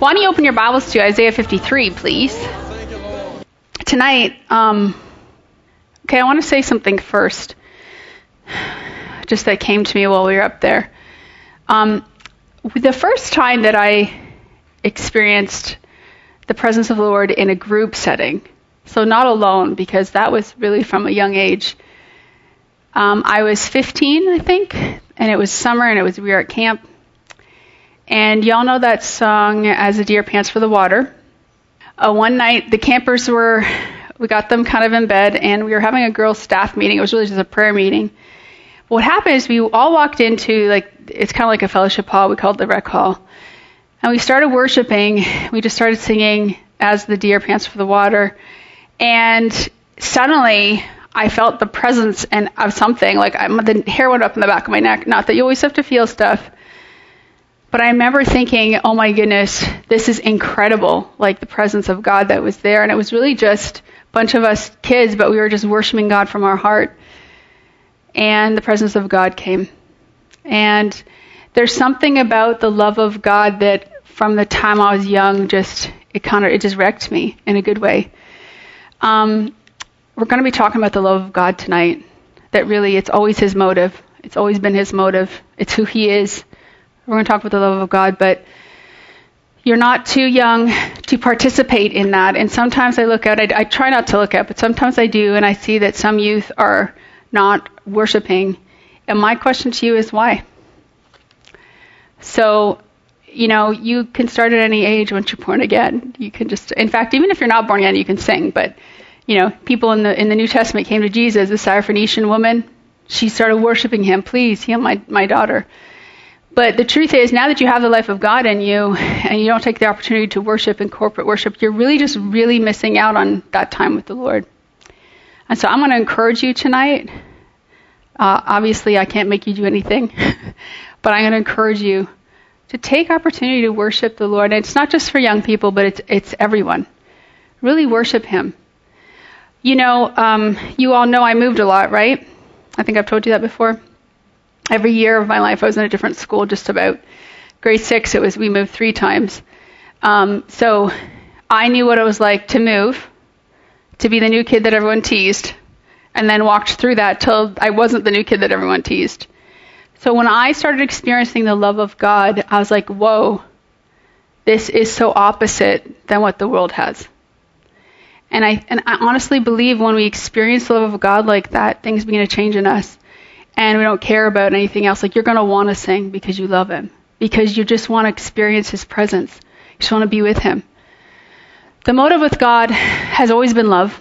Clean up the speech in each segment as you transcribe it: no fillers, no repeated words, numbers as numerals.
Why don't you open your Bibles to Isaiah 53, please? Tonight, I want to say something first, just that came to me while we were up there. The first time that I experienced the presence of the Lord in a group setting, so not alone, because that was really from a young age. I was 15, I think, and it was summer, and we were at camp. And y'all know that song, As the Deer Pants for the Water. One night, the campers we got them kind of in bed, and we were having a girls' staff meeting. It was really just a prayer meeting. What happened is we all walked into, it's kind of like a fellowship hall. We called it the rec hall. And we started worshiping. We just started singing, As the Deer Pants for the Water. And suddenly, I felt the presence of something. The hair went up in the back of my neck. Not that you always have to feel stuff. But I remember thinking, oh my goodness, this is incredible, the presence of God that was there. And it was really just a bunch of us kids, but we were just worshiping God from our heart. And the presence of God came. And there's something about the love of God that from the time I was young, it just wrecked me in a good way. We're going to be talking about the love of God tonight. That really, it's always his motive. It's always been his motive. It's who he is. We're going to talk about the love of God, but you're not too young to participate in that. And sometimes I look at, I try not to look at, but sometimes I do, and I see that some youth are not worshiping. And my question to you is why? So, you can start at any age once you're born again. You can in fact, even if you're not born again, you can sing. But, people in the New Testament came to Jesus, the Syrophoenician woman. She started worshiping him. Please heal my daughter. But the truth is, now that you have the life of God in you, and you don't take the opportunity to worship in corporate worship, you're really just really missing out on that time with the Lord. And so I'm going to encourage you tonight. Obviously, I can't make you do anything, but I'm going to encourage you to take opportunity to worship the Lord. And it's not just for young people, but it's everyone. Really worship him. You all know I moved a lot, right? I think I've told you that before. Every year of my life, I was in a different school, just about. Grade 6, we moved 3 times. So I knew what it was like to move, to be the new kid that everyone teased, and then walked through that till I wasn't the new kid that everyone teased. So when I started experiencing the love of God, I was like, whoa, this is so opposite than what the world has. And I honestly believe when we experience the love of God like that, things begin to change in us. And we don't care about anything else. You're going to want to sing because you love him. Because you just want to experience his presence. You just want to be with him. The motive with God has always been love.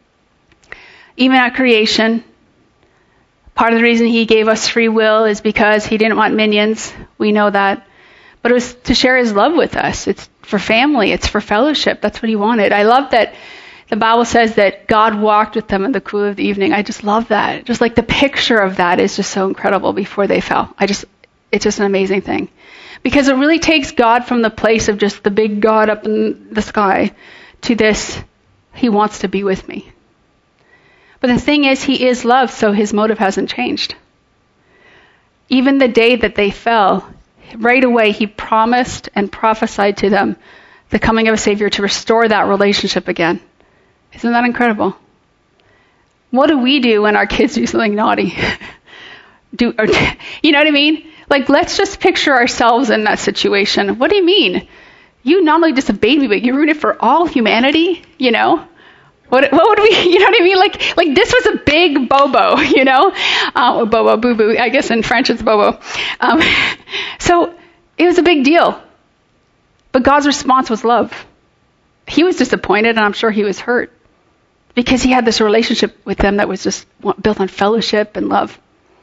Even at creation, part of the reason he gave us free will is because he didn't want minions. We know that. But it was to share his love with us. It's for family. It's for fellowship. That's what he wanted. I love that. The Bible says that God walked with them in the cool of the evening. I just love that. Just the picture of that is just so incredible before they fell. It's just an amazing thing. Because it really takes God from the place of just the big God up in the sky to this, he wants to be with me. But the thing is, he is love, so his motive hasn't changed. Even the day that they fell, right away he promised and prophesied to them the coming of a Savior to restore that relationship again. Isn't that incredible? What do we do when our kids do something naughty? You know what I mean? Let's just picture ourselves in that situation. What do you mean? You not only just a baby, but you ruined it for all humanity, What would we, you know what I mean? This was a big bobo, bobo, boo-boo. I guess in French it's bobo. So it was a big deal. But God's response was love. He was disappointed, and I'm sure he was hurt. Because he had this relationship with them that was just built on fellowship and love.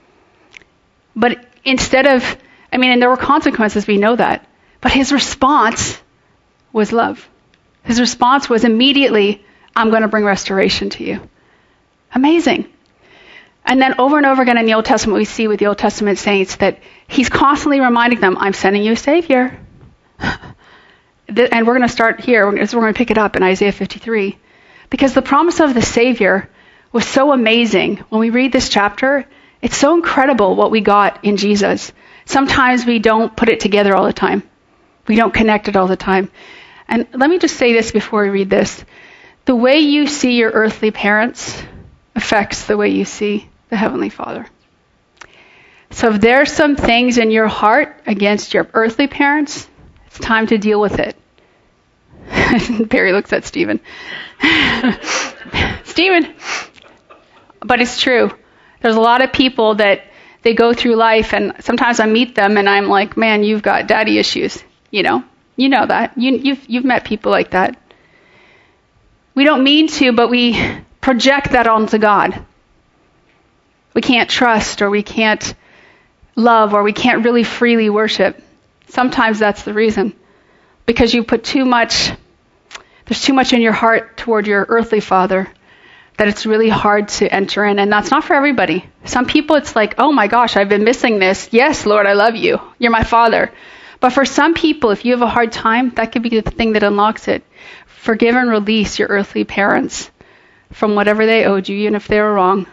But instead of, and there were consequences, we know that. But his response was love. His response was immediately, I'm going to bring restoration to you. Amazing. And then over and over again in the Old Testament, we see with the Old Testament saints that he's constantly reminding them, I'm sending you a Savior. And we're going to start here. We're going to pick it up in Isaiah 53. Because the promise of the Savior was so amazing. When we read this chapter, it's so incredible what we got in Jesus. Sometimes we don't put it together all the time. We don't connect it all the time. And let me just say this before we read this. The way you see your earthly parents affects the way you see the Heavenly Father. So if there's some things in your heart against your earthly parents, it's time to deal with it. Barry looks at Stephen. Stephen! But it's true. There's a lot of people that they go through life, and sometimes I meet them and I'm like, man, you've got daddy issues. You know that. You've met people like that. We don't mean to, but we project that onto God. We can't trust, or we can't love, or we can't really freely worship. Sometimes that's the reason. Because you put there's too much in your heart toward your earthly father that it's really hard to enter in. And that's not for everybody. Some people it's like, oh my gosh, I've been missing this. Yes, Lord, I love you. You're my father. But for some people, if you have a hard time, that could be the thing that unlocks it. Forgive and release your earthly parents from whatever they owed you, even if they were wrong.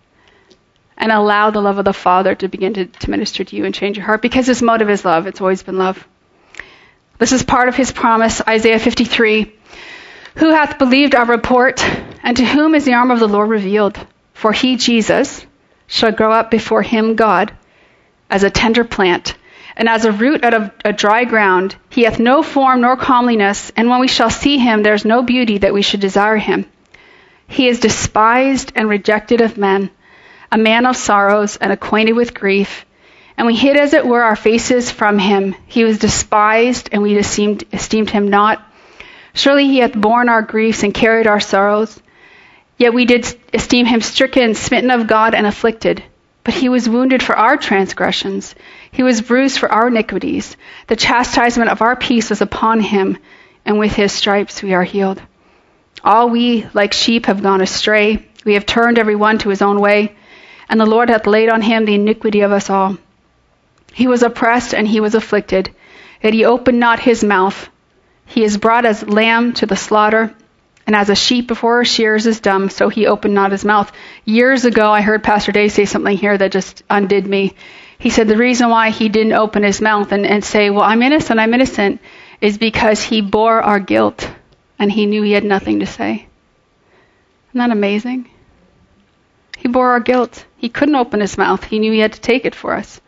And allow the love of the Father to begin to minister to you and change your heart. Because his motive is love. It's always been love. This is part of his promise, Isaiah 53. Who hath believed our report, and to whom is the arm of the Lord revealed? For he, Jesus, shall grow up before him, God, as a tender plant, and as a root out of a dry ground. He hath no form nor comeliness, and when we shall see him, there is no beauty that we should desire him. He is despised and rejected of men, a man of sorrows and acquainted with grief. And we hid, as it were, our faces from him. He was despised, and we esteemed him not. Surely he hath borne our griefs and carried our sorrows. Yet we did esteem him stricken, smitten of God, and afflicted. But he was wounded for our transgressions. He was bruised for our iniquities. The chastisement of our peace was upon him, and with his stripes we are healed. All we, like sheep, have gone astray. We have turned every one to his own way, and the Lord hath laid on him the iniquity of us all. He was oppressed and he was afflicted, yet he opened not his mouth. He is brought as lamb to the slaughter, and as a sheep before her shearers is dumb, so he opened not his mouth. Years ago, I heard Pastor Dave say something here that just undid me. He said the reason why he didn't open his mouth and say, well, I'm innocent, is because he bore our guilt, and he knew he had nothing to say. Isn't that amazing? He bore our guilt. He couldn't open his mouth. He knew he had to take it for us.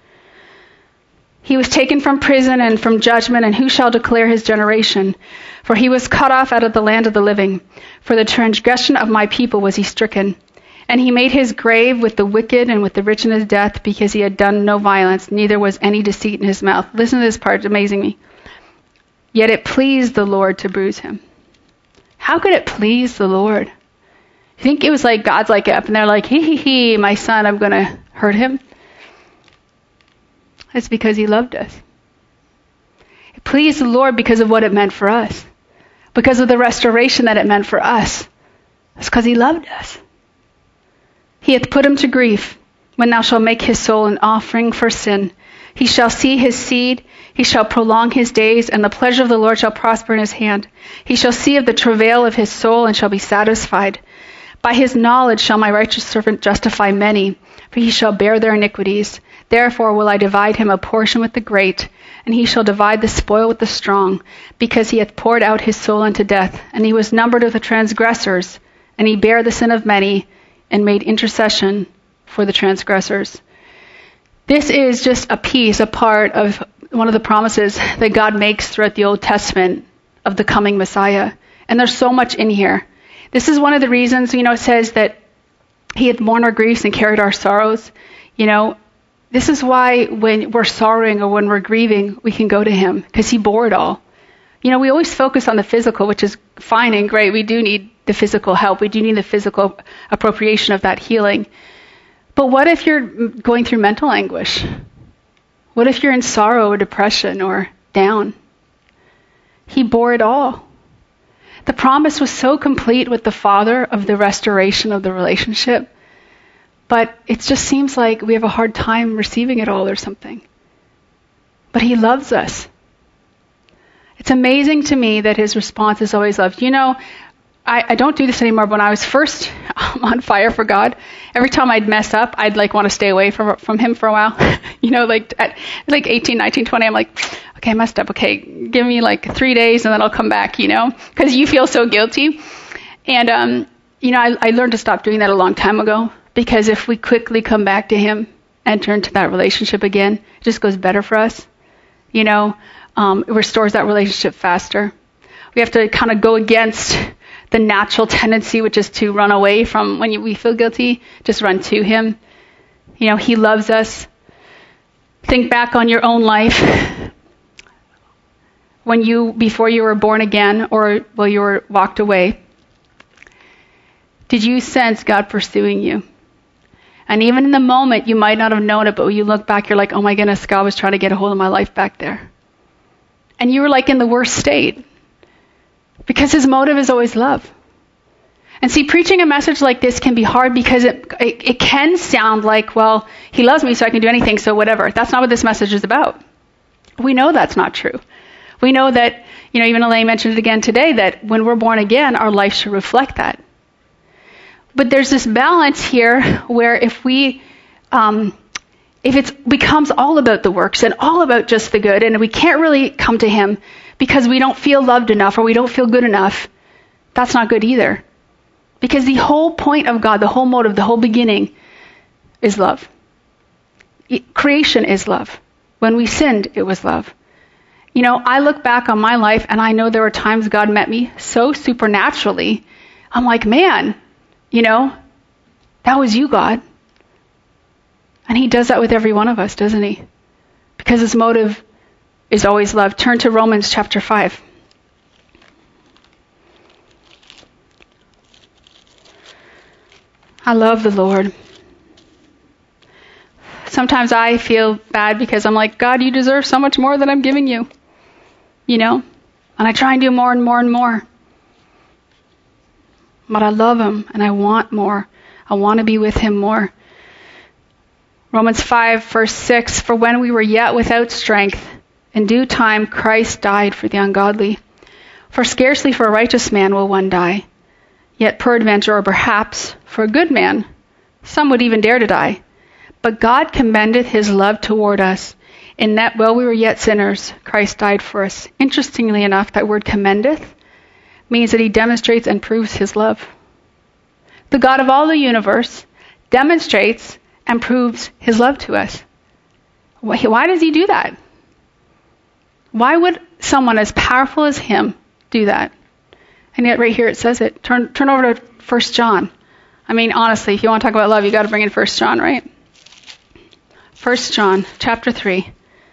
He was taken from prison and from judgment, and who shall declare his generation? For he was cut off out of the land of the living. For the transgression of my people was he stricken. And he made his grave with the wicked and with the rich in his death, because he had done no violence, neither was any deceit in his mouth. Listen to this part, it's amazing me. Yet it pleased the Lord to bruise him. How could it please the Lord? You think it was like God's like up and they're like, hee, my son, I'm going to hurt him? It's because he loved us. It pleased the Lord because of what it meant for us. Because of the restoration that it meant for us. It's because he loved us. He hath put him to grief when thou shalt make his soul an offering for sin. He shall see his seed. He shall prolong his days, and the pleasure of the Lord shall prosper in his hand. He shall see of the travail of his soul and shall be satisfied. By his knowledge shall my righteous servant justify many, for he shall bear their iniquities. Therefore will I divide him a portion with the great, and he shall divide the spoil with the strong, because he hath poured out his soul unto death, and he was numbered with the transgressors, and he bare the sin of many, and made intercession for the transgressors. This is just a part of one of the promises that God makes throughout the Old Testament of the coming Messiah. And there's so much in here. This is one of the reasons, it says that he hath borne our griefs and carried our sorrows. This is why when we're sorrowing or when we're grieving, we can go to him, because he bore it all. We always focus on the physical, which is fine and great. We do need the physical help. We do need the physical appropriation of that healing. But what if you're going through mental anguish? What if you're in sorrow or depression or down? He bore it all. The promise was so complete with the Father of the restoration of the relationship, but it just seems like we have a hard time receiving it all or something. But he loves us. It's amazing to me that his response is always love. I don't do this anymore, but when I was first on fire for God, every time I'd mess up, I'd like want to stay away from him for a while. Like at 18, 19, 20, I'm like, okay, I messed up. Okay, give me like 3 days and then I'll come back, because you feel so guilty. And, I learned to stop doing that a long time ago, because if we quickly come back to him, enter into that relationship again, it just goes better for us. It restores that relationship faster. We have to kind of go against the natural tendency, which is to run away from when we feel guilty. Just run to him. He loves us. Think back on your own life. Before you were born again, or while you were walked away, did you sense God pursuing you? And even in the moment, you might not have known it, but when you look back, you're like, oh my goodness, God was trying to get a hold of my life back there. And you were like in the worst state. Because his motive is always love. And see, preaching a message like this can be hard because it can sound like, well, he loves me so I can do anything, so whatever. That's not what this message is about. We know that's not true. We know that, even Elaine mentioned it again today, that when we're born again, our life should reflect that. But there's this balance here where if it becomes all about the works and all about just the good, and we can't really come to him because we don't feel loved enough or we don't feel good enough, that's not good either. Because the whole point of God, the whole motive, the whole beginning is love. Creation is love. When we sinned, it was love. I look back on my life and I know there were times God met me so supernaturally. I'm like, man, that was you, God. And he does that with every one of us, doesn't he? Because his motive is always love. Turn to Romans chapter 5. I love the Lord. Sometimes I feel bad because I'm like, God, you deserve so much more than I'm giving you. And I try and do more and more and more. But I love him and I want more. I want to be with him more. Romans 5, verse 6, for when we were yet without strength, in due time Christ died for the ungodly. For scarcely for a righteous man will one die. Yet peradventure, or perhaps, for a good man, some would even dare to die. But God commendeth his love toward us, in that while we were yet sinners, Christ died for us. Interestingly enough, that word commendeth means that he demonstrates and proves his love. The God of all the universe demonstrates and proves his love to us. Why does he do that? Why would someone as powerful as him do that? And yet right here it says it. Turn over to 1 John. I mean, honestly, if you want to talk about love, you got to bring in 1 John, right? 1 John chapter 3.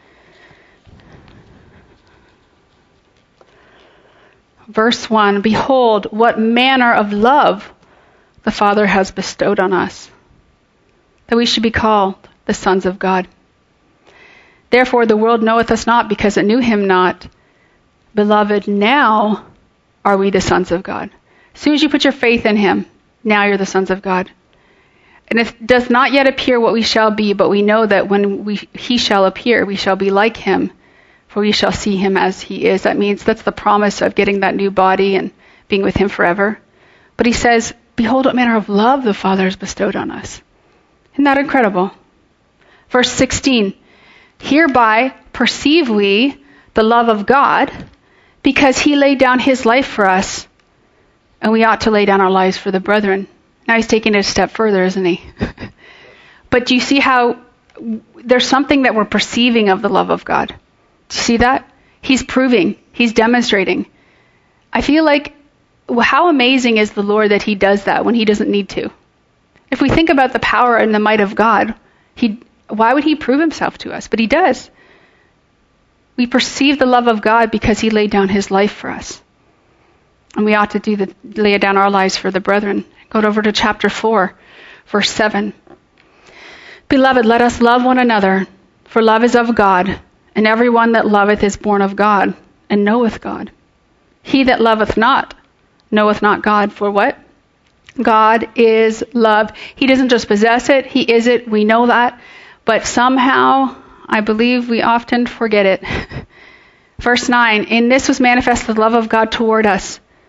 Verse 1, behold, what manner of love the Father has bestowed on us, that we should be called the sons of God. Therefore the world knoweth us not, because it knew him not. Beloved, now are we the sons of God. As soon as you put your faith in him, now you're the sons of God. And it does not yet appear what we shall be, but we know that when he shall appear, we shall be like him, for we shall see him as he is. That means that's the promise of getting that new body and being with him forever. But he says, behold what manner of love the Father has bestowed on us. Isn't that incredible? Verse 16, hereby perceive we the love of God, because he laid down his life for us, and we ought to lay down our lives for the brethren. Now he's taking it a step further, isn't he? But do you see how there's something that we're perceiving of the love of God? Do you see that? He's proving, he's demonstrating. I feel like, how amazing is the Lord that he does that when he doesn't need to? If we think about the power and the might of God, why would he prove himself to us? But he does. We perceive the love of God because he laid down his life for us. And we ought to lay down our lives for the brethren. Go over to chapter 4, verse 7. Beloved, let us love one another, for love is of God, and every one that loveth is born of God, and knoweth God. He that loveth not, knoweth not God, for what? God is love. He doesn't just possess it, he is it, we know that, but somehow, I believe we often forget it. Verse 9, in this was manifest the love of God toward us,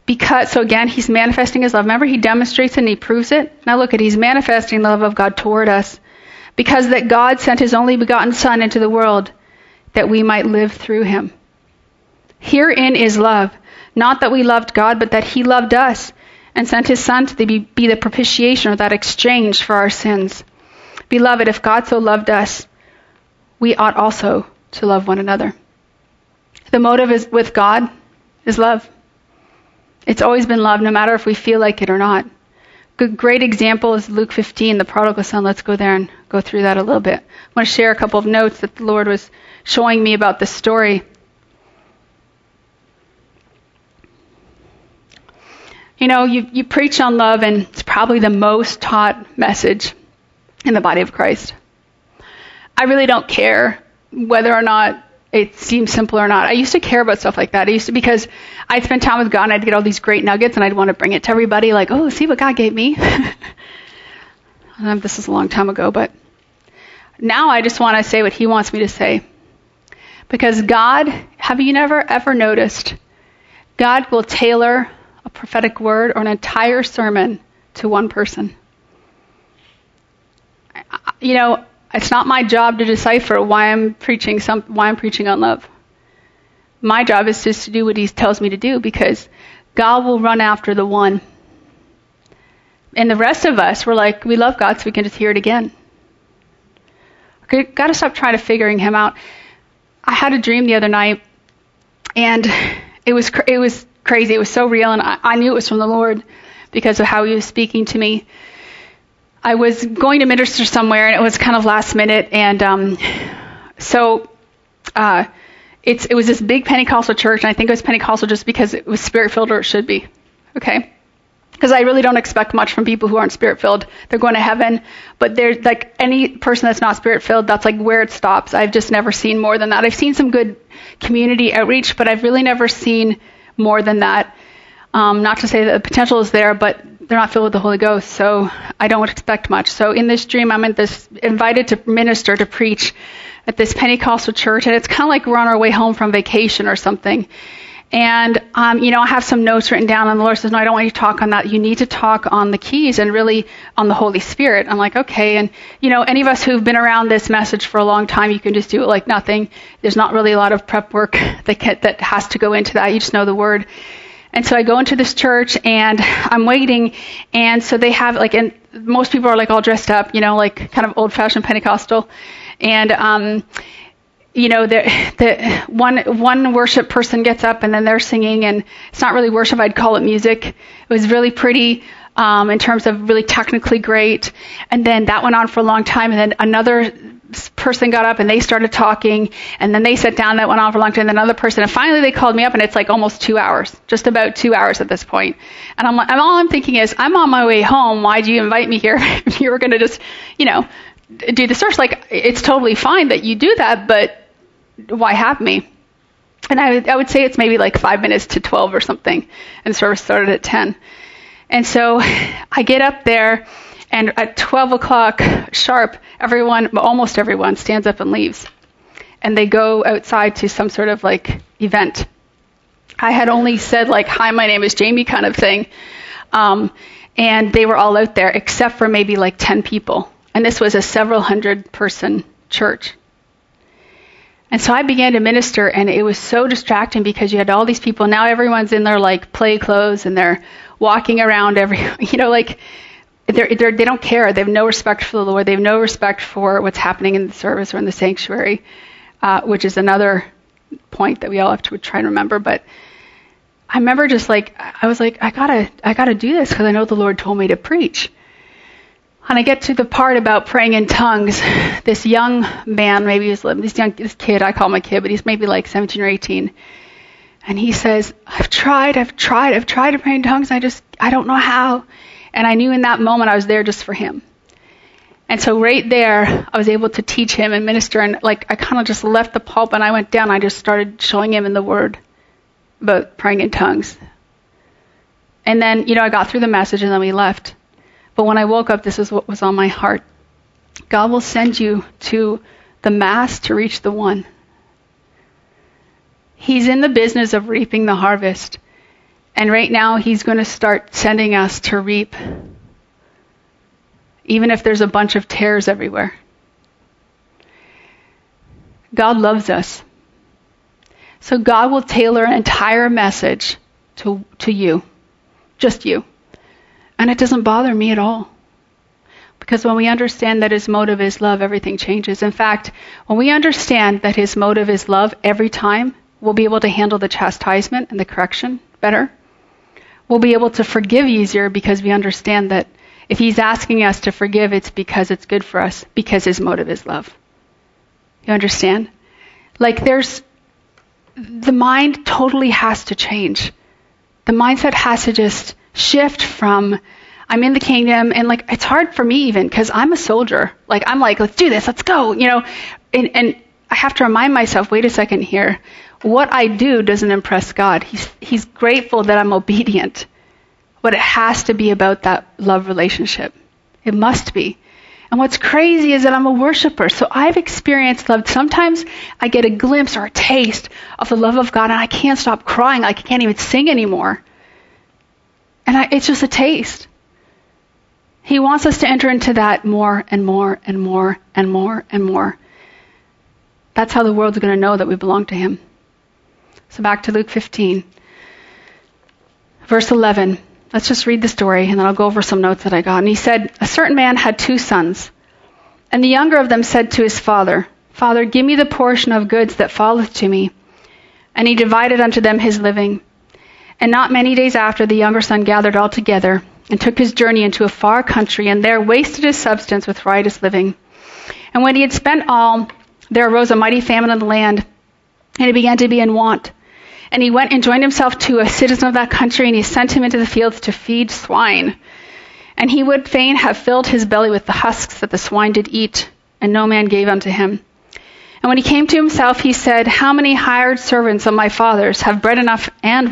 So again, he's manifesting his love. Remember, he demonstrates it and he proves it. Now look at, he's manifesting the love of God toward us. Because that God sent his only begotten Son into the world that we might live through him. Herein is love. Not that we loved God, but that he loved us and sent his Son to be the propitiation, or that exchange for our sins. Beloved, if God so loved us, we ought also to love one another. The motive is with God is love. It's always been love, no matter if we feel like it or not. Good, great example is Luke 15, the prodigal son. Let's go there and go through that a little bit. I want to share a couple of notes that the Lord was showing me about this story. You know, you preach on love, and it's probably the most taught message in the body of Christ. I really don't care whether or not it seems simple or not. I used to care about stuff like that. Because I'd spend time with God and I'd get all these great nuggets and I'd want to bring it to everybody, like, oh, see what God gave me. This is a long time ago, but now I just want to say what he wants me to say. Because God, have you never ever noticed, God will tailor a prophetic word or an entire sermon to one person. You know, it's not my job to decipher why I'm preaching on love. My job is just to do what he tells me to do, because God will run after the one. And the rest of us, we're like, we love God, so we can just hear it again. Okay, got to stop trying to figuring him out. I had a dream the other night, and it was crazy. It was so real, and I knew it was from the Lord because of how he was speaking to me. I was going to minister somewhere, and it was kind of last minute, and it was this big Pentecostal church, and I think it was Pentecostal just because it was Spirit-filled, or it should be, okay? Because I really don't expect much from people who aren't Spirit-filled. They're going to heaven, but they're like any person that's not Spirit-filled, that's like where it stops. I've just never seen more than that. I've seen some good community outreach, but I've really never seen more than that. Not to say that the potential is there, but they're not filled with the Holy Ghost, so I don't expect much. So in this dream, I'm invited to minister, to preach at this Pentecostal church, and it's kind of like we're on our way home from vacation or something. And, I have some notes written down, and the Lord says, no, I don't want you to talk on that. You need to talk on the keys and really on the Holy Spirit. I'm like, okay. And, any of us who've been around this message for a long time, you can just do it like nothing. There's not really a lot of prep work that has to go into that. You just know the word. And so I go into this church, and I'm waiting, and so they have, and most people are, all dressed up, like kind of old-fashioned Pentecostal. And, the one worship person gets up, and then they're singing, and it's not really worship, I'd call it music. It was really pretty in terms of really technically great. And then that went on for a long time, and then another person got up and they started talking, and then they sat down. That went on for a long time, and then another person, and finally they called me up, and it's almost 2 hours, just about 2 hours at this point. And all I'm thinking is, I'm on my way home. Why'd you invite me here if you were going to just, do the search? It's totally fine that you do that, but why have me? And I would say it's maybe 5 minutes to 12 or something, and the service started at 10. And so I get up there, and at 12 o'clock sharp, almost everyone stands up and leaves. And they go outside to some sort of event. I had only said hi, my name is Jamie kind of thing. And they were all out there except for maybe 10 people. And this was a several hundred person church. And so I began to minister, and it was so distracting because you had all these people. Now everyone's in their play clothes, and they're walking around they don't care. They have no respect for the Lord. They have no respect for what's happening in the service or in the sanctuary, which is another point that we all have to try and remember. But I remember just I was I gotta do this because I know the Lord told me to preach. And I get to the part about praying in tongues. This young man, maybe this kid, I call him a kid, but he's maybe 17 or 18. And he says, I've tried to pray in tongues. I don't know how. And I knew in that moment I was there just for him. And so right there, I was able to teach him and minister. And I kind of just left the pulpit, and I went down. I just started showing him in the Word about praying in tongues. And then, I got through the message, and then we left. But when I woke up, this is what was on my heart. God will send you to the mass to reach the one. He's in the business of reaping the harvest. And right now, he's going to start sending us to reap, even if there's a bunch of tares everywhere. God loves us. So God will tailor an entire message to you, just you. And it doesn't bother me at all. Because when we understand that his motive is love, everything changes. In fact, when we understand that his motive is love every time, we'll be able to handle the chastisement and the correction better. We'll be able to forgive easier because we understand that if he's asking us to forgive, it's because it's good for us, because his motive is love. You understand? Like the mind totally has to change. The mindset has to just shift from, I'm in the kingdom, and like, it's hard for me even, because I'm a soldier. Like, I'm like, let's do this, let's go, and I have to remind myself, wait a second here. What I do doesn't impress God. He's grateful that I'm obedient. But it has to be about that love relationship. It must be. And what's crazy is that I'm a worshiper. So I've experienced love. Sometimes I get a glimpse or a taste of the love of God and I can't stop crying. Like I can't even sing anymore. And it's just a taste. He wants us to enter into that more and more and more and more and more. That's how the world's going to know that we belong to him. So back to Luke 15. Verse 11. Let's just read the story, and then I'll go over some notes that I got. And he said, a certain man had 2 sons. And the younger of them said to his father, Father, give me the portion of goods that falleth to me. And he divided unto them his living. And not many days after, the younger son gathered all together, and took his journey into a far country, and there wasted his substance with riotous living. And when he had spent all, there arose a mighty famine in the land, and he began to be in want. And he went and joined himself to a citizen of that country, and he sent him into the fields to feed swine. And he would fain have filled his belly with the husks that the swine did eat, and no man gave unto him. And when he came to himself, he said, how many hired servants of my father's have bread enough and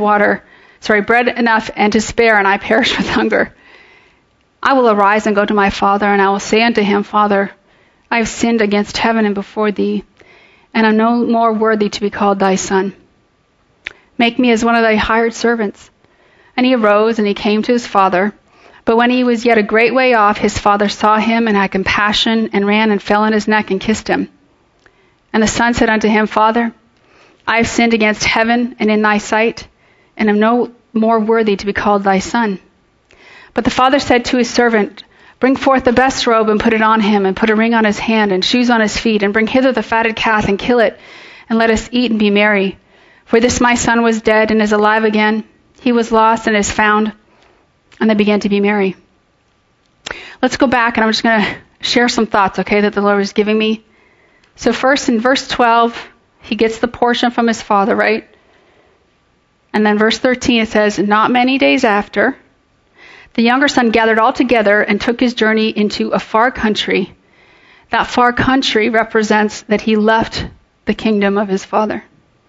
to spare, and I perish with hunger? I will arise and go to my father, and I will say unto him, Father, I have sinned against heaven and before thee, and am no more worthy to be called thy son. Make me as one of thy hired servants. And he arose, and he came to his father. But when he was yet a great way off, his father saw him, and had compassion, and ran and fell on his neck and kissed him. And the son said unto him, Father, I have sinned against heaven and in thy sight, and am no more worthy to be called thy son. But the father said to his servant, Bring forth the best robe, and put it on him, and put a ring on his hand, and shoes on his feet, and bring hither the fatted calf, and kill it, and let us eat and be merry. For this my son was dead, and is alive again. He was lost, and is found. And they began to be merry. Let's go back, and I'm just going to share some thoughts, okay, that the Lord was giving me. So first, in verse 12, he gets the portion from his father, right? And then verse 13, it says, not many days after, the younger son gathered all together and took his journey into a far country. That far country represents that he left the kingdom of his father.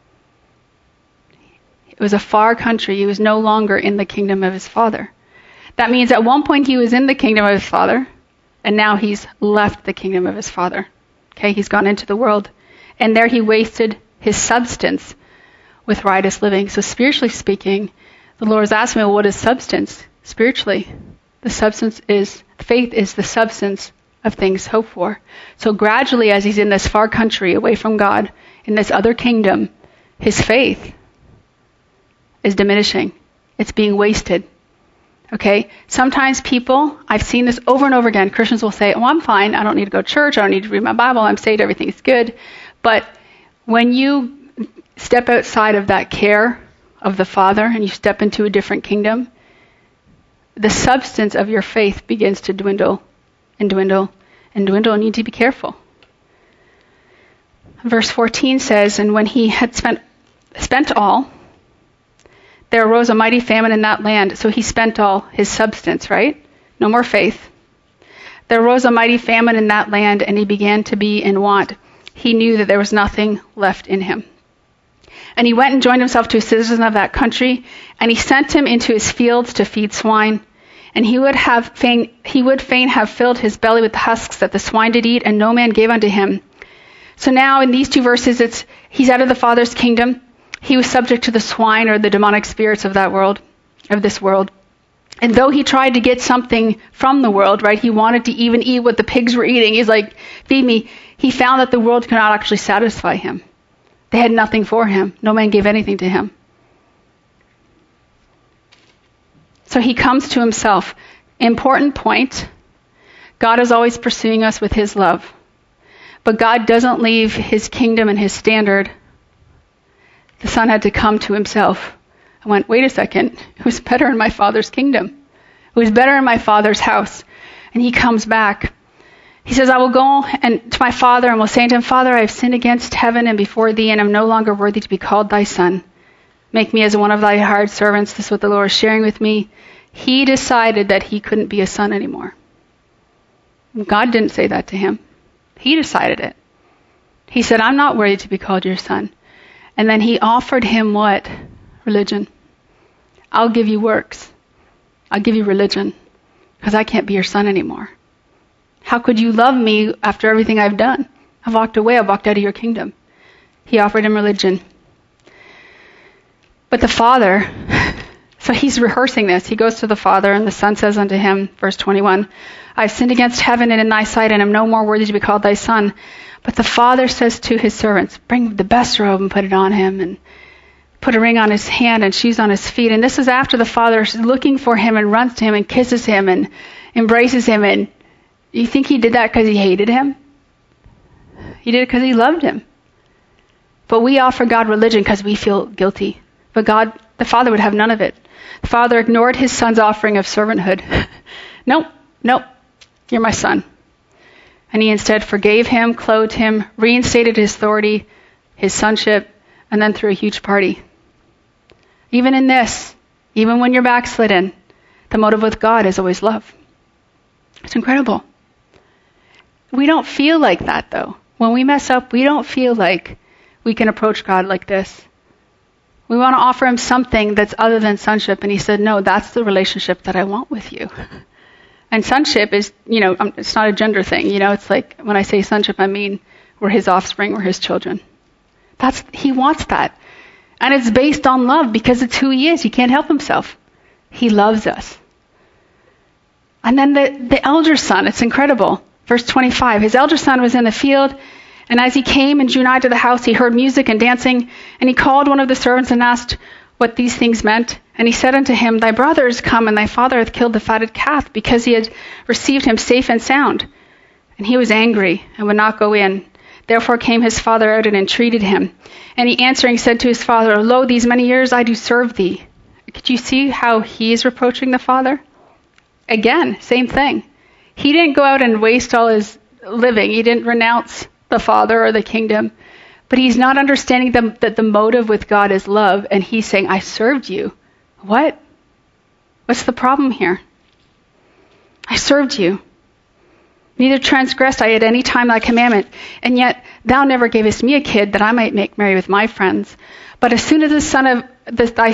It was a far country. He was no longer in the kingdom of his father. That means at one point he was in the kingdom of his father, and now he's left the kingdom of his father. Okay, he's gone into the world. And there he wasted his substance with riotous living. So spiritually speaking, the Lord is asking me, well, what is substance? Spiritually, the substance is, faith is the substance of things hoped for. So gradually, as he's in this far country away from God, in this other kingdom, his faith is diminishing. It's being wasted. Okay? Sometimes people, I've seen this over and over again, Christians will say, oh, I'm fine. I don't need to go to church. I don't need to read my Bible. I'm saved. Everything's good. But when you step outside of that care of the Father and you step into a different kingdom, the substance of your faith begins to dwindle and dwindle and dwindle, and you need to be careful. Verse 14 says, and when he had spent all, there arose a mighty famine in that land. So he spent all his substance, right? No more faith. There arose a mighty famine in that land, and he began to be in want. He knew that there was nothing left in him. And he went and joined himself to a citizen of that country, and he sent him into his fields to feed swine. And he would fain have filled his belly with the husks that the swine did eat, and no man gave unto him. So now in these two verses, he's out of the Father's kingdom. He was subject to the swine or the demonic spirits of that world. of this world. And though he tried to get something from the world, right, he wanted to even eat what the pigs were eating. He's like, feed me. He found that the world could not actually satisfy him. They had nothing for him. No man gave anything to him. So he comes to himself. Important point. God is always pursuing us with his love. But God doesn't leave his kingdom and his standard. The Son had to come to himself. I went, wait a second. Who's better in my Father's kingdom? Who's better in my Father's house? And he comes back. He says, I will go and to my Father and will say unto him, Father, I have sinned against heaven and before thee, and am no longer worthy to be called thy son. Make me as one of thy hired servants. This is what the Lord is sharing with me. He decided that he couldn't be a son anymore. God didn't say that to him. He decided it. He said, I'm not worthy to be called your son. And then he offered him what? Religion. I'll give you works. I'll give you religion because I can't be your son anymore. How could you love me after everything I've done? I've walked away. I've walked out of your kingdom. He offered him religion. But the Father, so he's rehearsing this. He goes to the Father, and the Son says unto him, verse 21, I have sinned against heaven and in thy sight, and am no more worthy to be called thy son. But the Father says to his servants, bring the best robe and put it on him, and put a ring on his hand and shoes on his feet. And this is after the Father is looking for him and runs to him and kisses him and embraces him. And you think he did that because he hated him? He did it because he loved him. But we offer God religion because we feel guilty. But God, the Father, would have none of it. The Father ignored his Son's offering of servanthood. Nope, you're my son. And he instead forgave him, clothed him, reinstated his authority, his sonship, and then threw a huge party. Even in this, even when you're backslidden, the motive with God is always love. It's incredible. We don't feel like that, though. When we mess up, we don't feel like we can approach God like this. We want to offer him something that's other than sonship. And he said, no, that's the relationship that I want with you. And sonship is, it's not a gender thing. It's like when I say sonship, I mean we're his offspring, we're his children. He wants that. And it's based on love because it's who he is. He can't help himself. He loves us. And then the elder son, it's incredible. Verse 25, his elder son was in the field, and as he came and drew nigh to the house, he heard music and dancing, and he called one of the servants and asked what these things meant. And he said unto him, thy brother is come, and thy father hath killed the fatted calf, because he had received him safe and sound. And he was angry, and would not go in. Therefore came his father out and entreated him. And he answering said to his father, lo, these many years I do serve thee. Could you see how he is reproaching the father? Again, same thing. He didn't go out and waste all his living. He didn't renounce the Father or the kingdom. But he's not understanding that the motive with God is love. And he's saying, I served you. What? What's the problem here? I served you. Neither transgressed I at any time thy commandment. And yet thou never gavest me a kid that I might make merry with my friends. But as soon as thy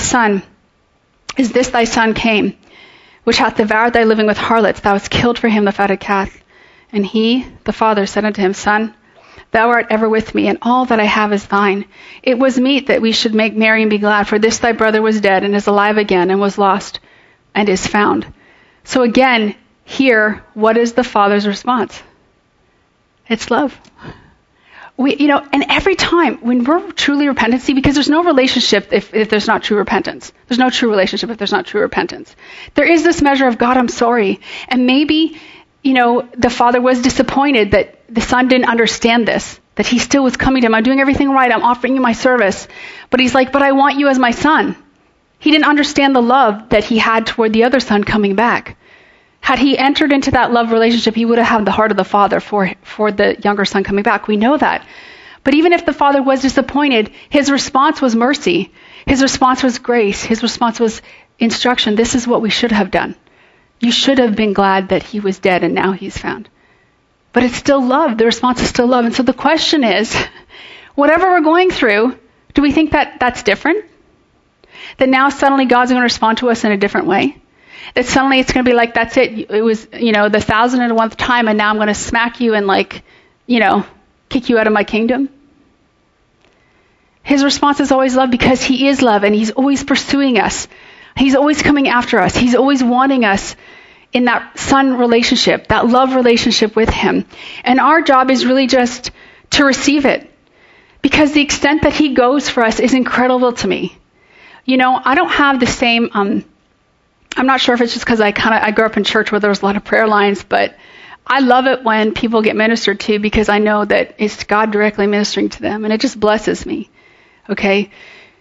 son came, which hath devoured thy living with harlots, thou hast killed for him the fatted calf. And he, the father, said unto him, Son, thou art ever with me, and all that I have is thine. It was meet that we should make merry and be glad, for this thy brother was dead, and is alive again, and was lost, and is found. So again, here, what is the father's response? It's love. And every time when we're truly repentant, see, because there's no relationship if there's not true repentance. There's no true relationship if there's not true repentance. There is this measure of, God, I'm sorry. And maybe, the father was disappointed that the son didn't understand this, that he still was coming to him. I'm doing everything right. I'm offering you my service. But he's like, but I want you as my son. He didn't understand the love that he had toward the other son coming back. Had he entered into that love relationship, he would have had the heart of the father for the younger son coming back. We know that. But even if the father was disappointed, his response was mercy. His response was grace. His response was instruction. This is what we should have done. You should have been glad that he was dead and now he's found. But it's still love. The response is still love. And so the question is, whatever we're going through, do we think that that's different? That now suddenly God's going to respond to us in a different way? That suddenly it's going to be like, that's it. It was, the 1,001th time, and now I'm going to smack you and kick you out of my kingdom. His response is always love because he is love, and he's always pursuing us. He's always coming after us. He's always wanting us in that son relationship, that love relationship with him. And our job is really just to receive it, because the extent that he goes for us is incredible to me. You know, I don't have the same, I'm not sure if it's just because I grew up in church where there was a lot of prayer lines, but I love it when people get ministered to, because I know that it's God directly ministering to them, and it just blesses me. Okay?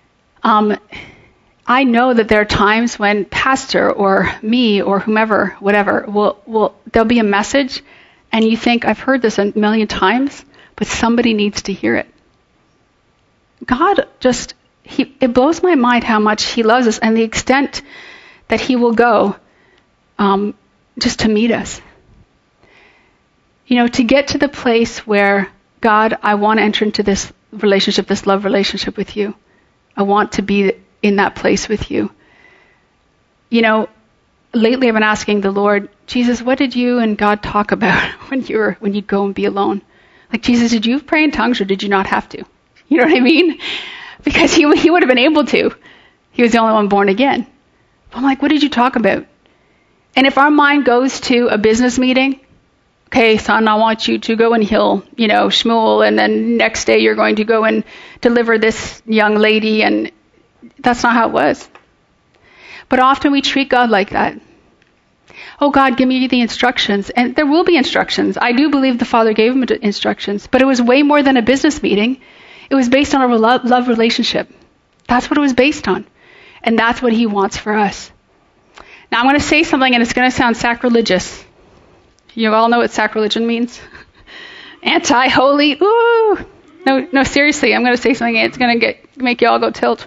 I know that there are times when pastor or me or whomever, whatever, there'll be a message and you think, I've heard this a million times, but somebody needs to hear it. God just, it blows my mind how much he loves us and the extent that he will go just to meet us. You know, to get to the place where, God, I want to enter into this relationship, this love relationship with you. I want to be in that place with you. You know, lately I've been asking the Lord, Jesus, what did you and God talk about when you'd go and be alone? Like, Jesus, did you pray in tongues or did you not have to? You know what I mean? Because he would have been able to. He was the only one born again. I'm like, what did you talk about? And if our mind goes to a business meeting, okay, son, I want you to go and heal, Shmuel, and then next day you're going to go and deliver this young lady, and that's not how it was. But often we treat God like that. Oh, God, give me the instructions. And there will be instructions. I do believe the Father gave him instructions, but it was way more than a business meeting. It was based on a love relationship. That's what it was based on. And that's what he wants for us. Now I'm going to say something, and it's going to sound sacrilegious. You all know what sacrilegion means? Anti-holy. Ooh. No, seriously, I'm going to say something, and it's going to make you all go tilt.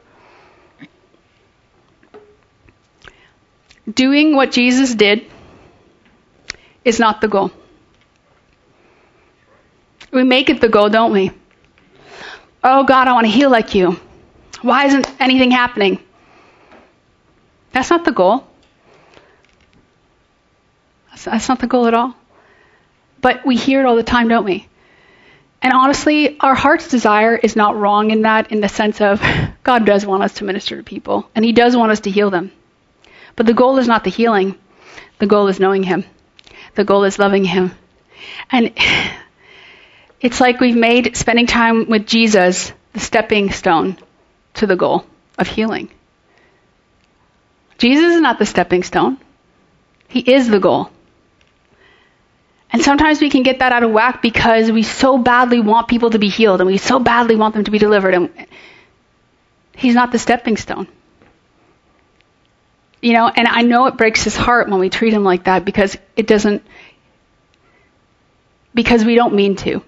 Doing what Jesus did is not the goal. We make it the goal, don't we? Oh, God, I want to heal like you. Why isn't anything happening? That's not the goal. That's not the goal at all. But we hear it all the time, don't we? And honestly, our heart's desire is not wrong in that, in the sense of God does want us to minister to people, and he does want us to heal them. But the goal is not the healing. The goal is knowing him. The goal is loving him. And it's like we've made spending time with Jesus the stepping stone to the goal of healing. Jesus is not the stepping stone. He is the goal. And sometimes we can get that out of whack because we so badly want people to be healed and we so badly want them to be delivered. And he's not the stepping stone. And I know it breaks his heart when we treat him like that because we don't mean to,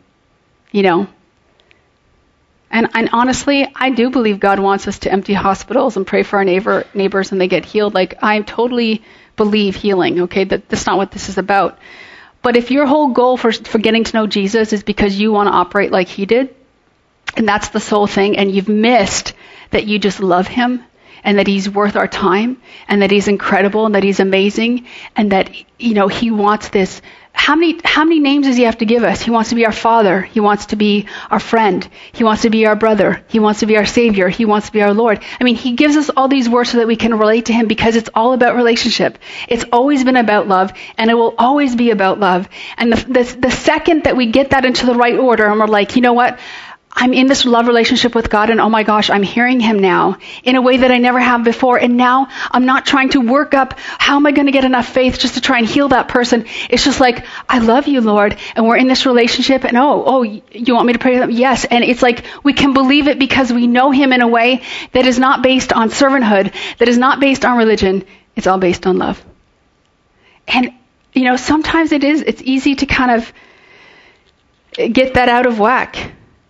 And honestly, I do believe God wants us to empty hospitals and pray for our neighbors and they get healed. Like, I totally believe healing, okay? That's not what this is about. But if your whole goal for getting to know Jesus is because you want to operate like he did, and that's the sole thing, and you've missed that you just love him, and that he's worth our time, and that he's incredible, and that he's amazing, and that, he wants this. How many names does he have to give us? He wants to be our Father. He wants to be our friend. He wants to be our brother. He wants to be our Savior. He wants to be our Lord. I mean, he gives us all these words so that we can relate to him because it's all about relationship. It's always been about love, and it will always be about love. And the second that we get that into the right order, and we're like, you know what? I'm in this love relationship with God, and oh my gosh, I'm hearing him now in a way that I never have before. And now I'm not trying to work up, how am I going to get enough faith just to try and heal that person? It's just like, I love you, Lord, and we're in this relationship, and you want me to pray to them? Yes. And it's like, we can believe it because we know him in a way that is not based on servanthood, that is not based on religion. It's all based on love. And, sometimes it's easy to kind of get that out of whack.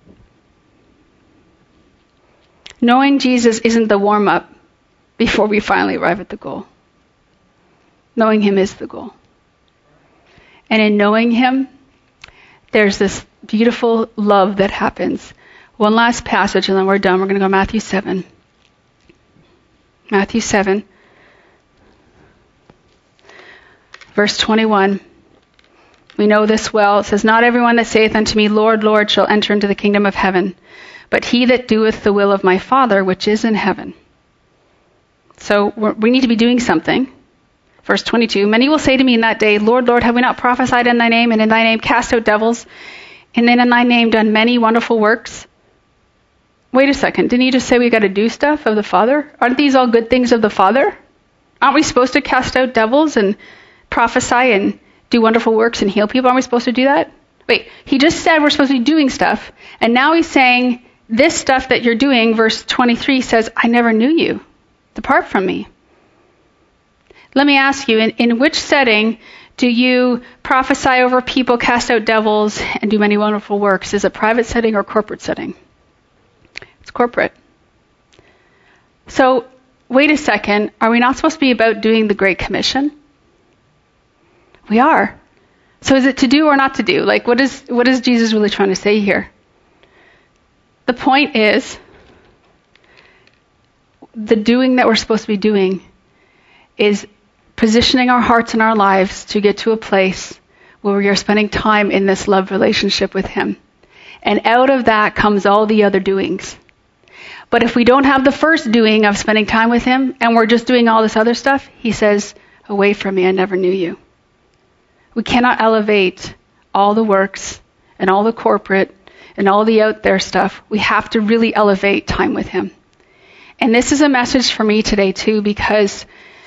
Knowing Jesus isn't the warm-up before we finally arrive at the goal. Knowing him is the goal. And in knowing him, there's this beautiful love that happens. One last passage and then we're done. We're going to go to Matthew 7. Matthew 7, verse 21. We know this well. It says, "Not everyone that saith unto me, Lord, Lord, shall enter into the kingdom of heaven, but he that doeth the will of my Father which is in heaven." So we need to be doing something. Verse 22, many will say to me in that day, Lord, Lord, have we not prophesied in thy name, and in thy name cast out devils, and then in thy name done many wonderful works? Wait a second, didn't you just say we got to do stuff of the Father? Aren't these all good things of the Father? Aren't we supposed to cast out devils and prophesy and do wonderful works and heal people? Aren't we supposed to do that? Wait, he just said we're supposed to be doing stuff, and now he's saying this stuff that you're doing, verse 23 says, I never knew you. Depart from me. Let me ask you, in which setting do you prophesy over people, cast out devils, and do many wonderful works? Is it private setting or corporate setting? It's corporate. So, wait a second. Are we not supposed to be about doing the Great Commission? We are. So is it to do or not to do? Like, what is Jesus really trying to say here? The point is, the doing that we're supposed to be doing is positioning our hearts and our lives to get to a place where we are spending time in this love relationship with him. And out of that comes all the other doings. But if we don't have the first doing of spending time with him, and we're just doing all this other stuff, he says, away from me, I never knew you. We cannot elevate all the works and all the corporate and all the out there stuff. We have to really elevate time with him. And this is a message for me today too, because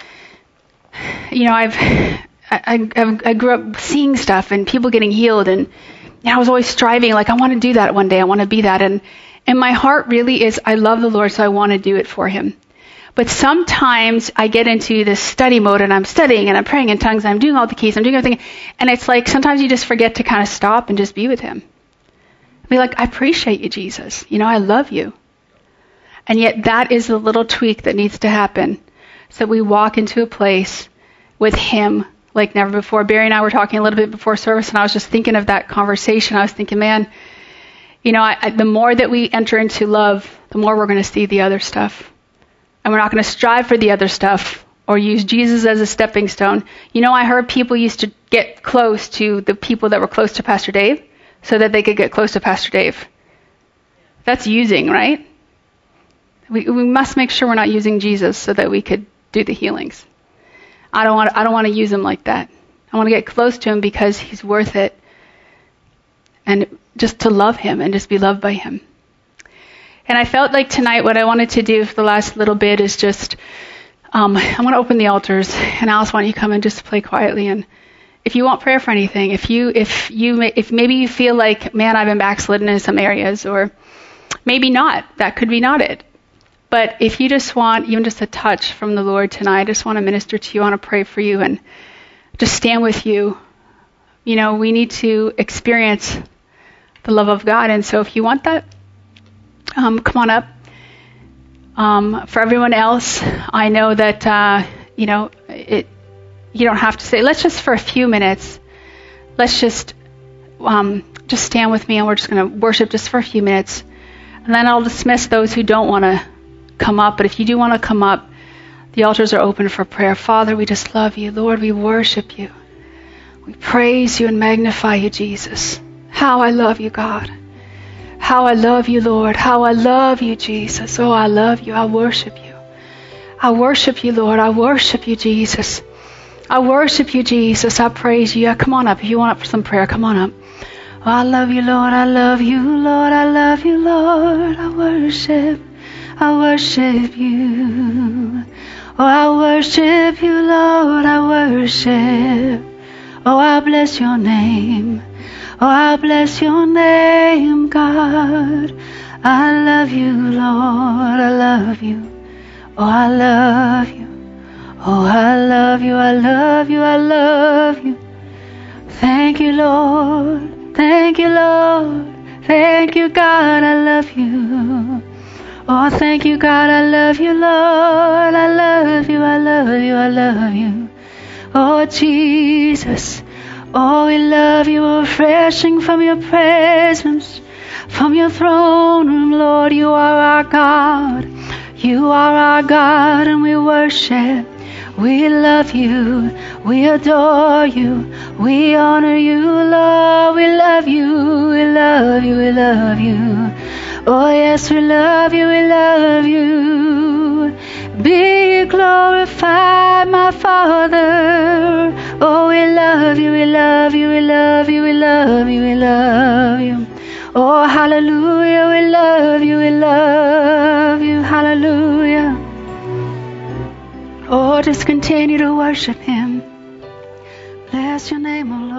I grew up seeing stuff and people getting healed, and I was always striving, like, I want to do that one day, I want to be that. And my heart really is, I love the Lord, so I want to do it for him. But sometimes I get into this study mode, and I'm studying and I'm praying in tongues, and I'm doing all the keys, I'm doing everything, and it's like sometimes you just forget to kind of stop and just be with him. Be like, I appreciate you, Jesus. I love you. And yet that is the little tweak that needs to happen, so that we walk into a place with him like never before. Barry and I were talking a little bit before service, and I was just thinking of that conversation. I was thinking, man, the more that we enter into love, the more we're going to see the other stuff. And we're not going to strive for the other stuff or use Jesus as a stepping stone. I heard people used to get close to the people that were close to Pastor Dave so that they could get close to Pastor Dave. That's using, right? We must make sure we're not using Jesus so that we could do the healings. I don't want to use him like that. I want to get close to him because he's worth it. And just to love him and just be loved by him. And I felt like tonight what I wanted to do for the last little bit is just, I want to open the altars, and Alice, why don't you come and just play quietly, and if you want prayer for anything, if maybe you feel like, man, I've been backslidden in some areas, or maybe not, that could be not it. But if you just want even just a touch from the Lord tonight, I just want to minister to you, I want to pray for you and just stand with you. We need to experience the love of God, and so if you want that, come on up. For everyone else, I know that, you don't have to say, let's just for a few minutes, let's just stand with me, and we're just going to worship just for a few minutes. And then I'll dismiss those who don't want to come up. But if you do want to come up, the altars are open for prayer. Father, we just love you. Lord, we worship you. We praise you and magnify you, Jesus. How I love you, God. How I love you, Lord. How I love you, Jesus. Oh, I love you. I worship you. I worship you, Lord. I worship you, Jesus. I worship you, Jesus. I praise you. Come on up. If you want some prayer, come on up. Oh, I love you, Lord. I love you, Lord. I love you, Lord. I worship you. Oh, I worship you, Lord. I worship. Oh, I bless your name. Oh, I bless your name, God. I love you, Lord. I love you. Oh, I love you. Oh, I love you. I love you. I love you. Thank you, Lord. Thank you, Lord. Thank you, God. I love you. Oh, thank you, God. I love you, Lord. I love you. I love you. I love you. Oh, Jesus. Oh, we love you, refreshing from your presence, from your throne room, Lord. You are our God. You are our God, and we worship. We love you. We adore you. We honor you, Lord. We love you. We love you. We love you. Oh, yes, we love you. We love you. Be glorified, my Father. Oh, we love you, we love you, we love you, we love you, we love you. Oh, hallelujah, we love you, we love you, hallelujah. Oh, just continue to worship him. Bless your name, oh Lord.